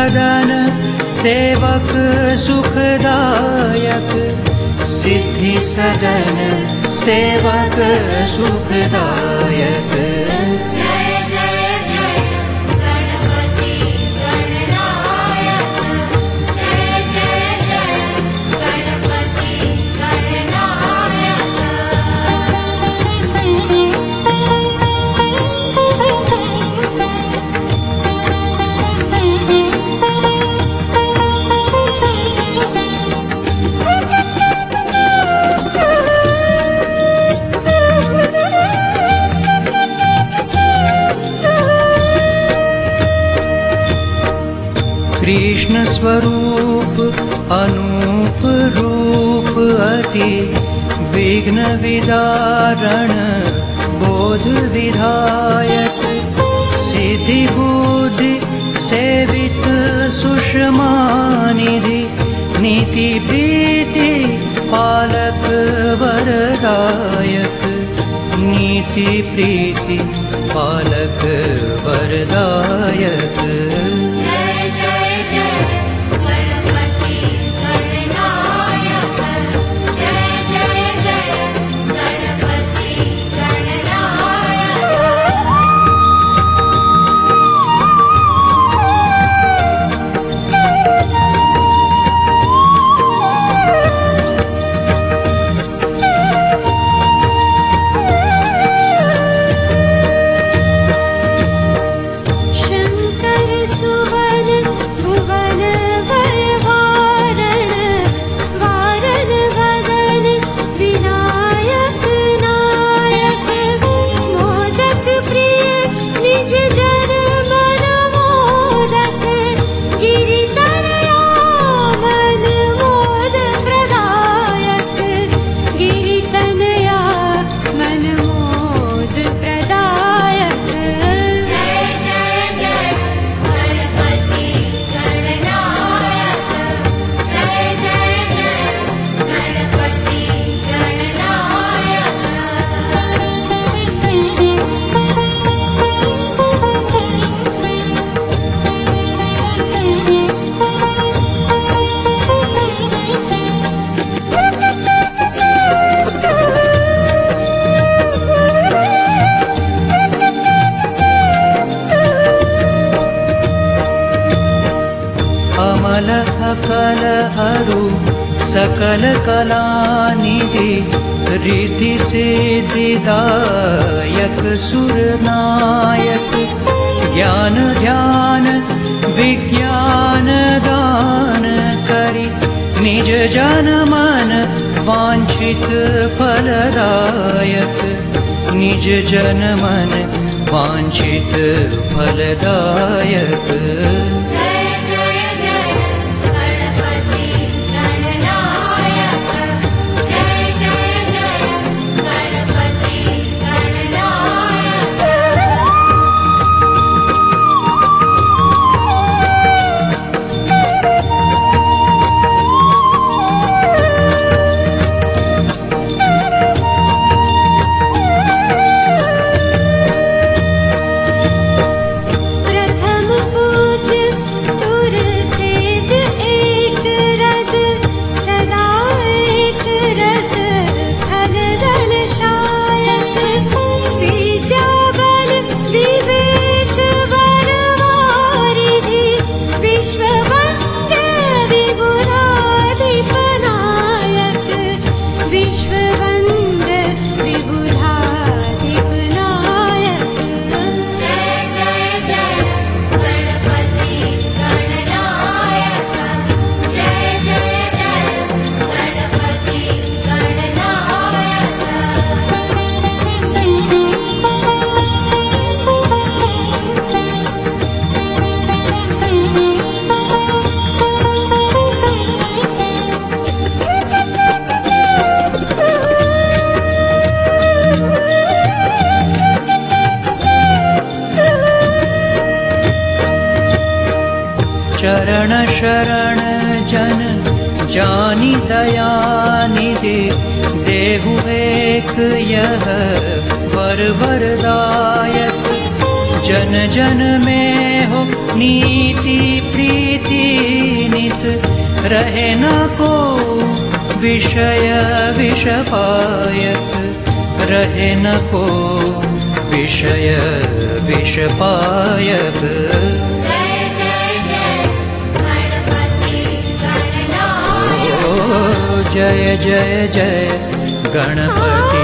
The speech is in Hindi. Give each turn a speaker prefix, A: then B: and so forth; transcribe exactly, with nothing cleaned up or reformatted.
A: सदन सेवक सुखदायक, सिद्धि सदन सेवक सुखदायक। कृष्ण स्वरूप अनूप रूप अति विघ्न विदारण बोध विधायक, सिद्धि बुद्धि सेवित सुषमा निधि, नीति प्रीति पालक वरदायक, नीति प्रीति पालक वरदायक। सकल हरु सकल कलानिधि, रिद्धि सिद्धिदायक सुरनायक, ज्ञान ध्यान विज्ञान दान करि, निज जन मन वांछित फलदायक, निज जन मन वांछित फलदायक। चरण शरण जन जानी दया निधि, देहु एक यह वर वरदायक, जन जन में हो नीति प्रीति रहे न को विषय विषपायक, रहे न को विषय विषपायक।
B: जय जय जय गणपति गणनायक।
A: ओ जय जय जय गणपति